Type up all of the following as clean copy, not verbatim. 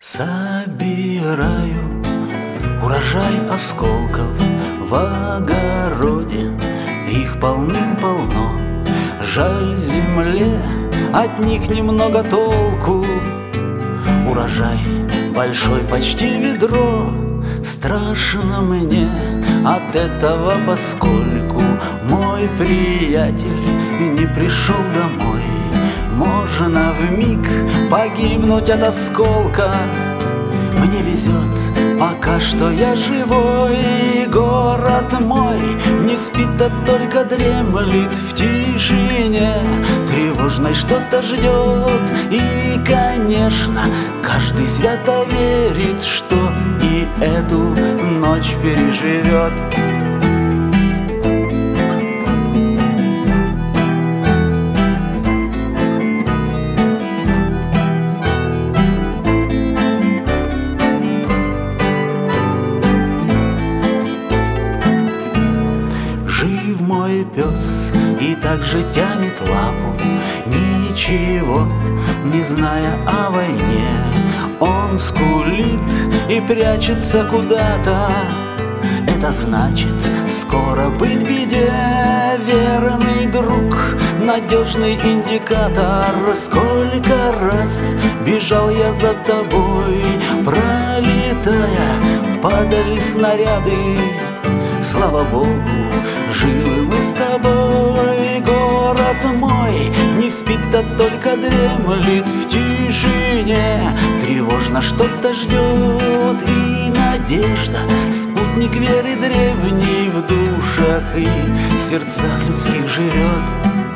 Собираю урожай осколков в огороде, их полным-полно. Жаль земле, от них немного толку. Урожай большой, почти ведро. Страшно мне от этого, поскольку мой приятель не пришел домой. Можно вмиг погибнуть от осколка. Мне везет, пока что я живой. Город мой не спит, а только дремлет в тишине тревожной, что-то ждет. И, конечно, каждый свято верит, что и эту ночь переживет. Жив мой пес и также тянет лапу, ничего не зная о войне. Он скулит и прячется куда-то. Это значит, скоро быть беде. Верный друг, надежный индикатор. Сколько раз бежал я за тобой, пролетая, падали снаряды. Слава Богу, живы мы с тобой. Город мой не спит, а только дремлет в тишине. Тревожно что-то ждет, и надежда спутник веры древний в душах и сердцах людских живет.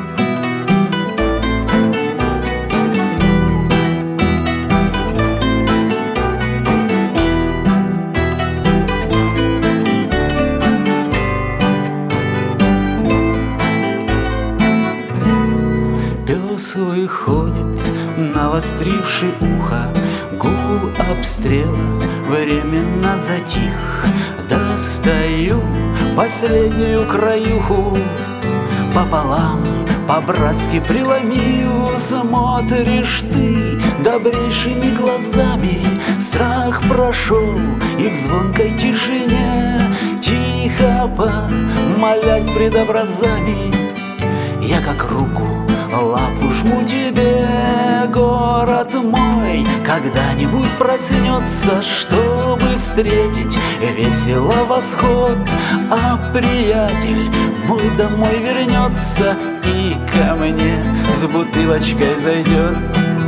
Пес выходит, навостривший ухо. Гул обстрела временно затих. Достаю последнюю краюху, пополам, по-братски преломил. Смотришь ты добрейшими глазами. Страх прошел, и в звонкой тишине, тихо помолясь пред образами, я как руку, лапу жму тебе. Город мой когда-нибудь проснется, чтобы встретить весело восход. А приятель мой домой вернется и ко мне с бутылочкой зайдет.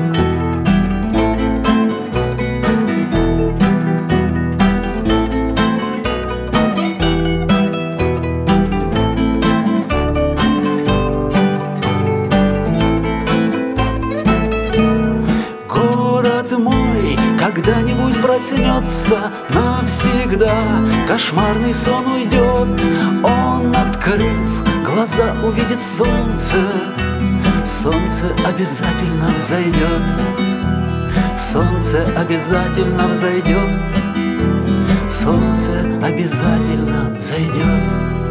Когда-нибудь проснется навсегда, кошмарный сон уйдет. Он, открыв глаза, увидит солнце. Солнце обязательно взойдет. Солнце обязательно взойдет. Солнце обязательно взойдет.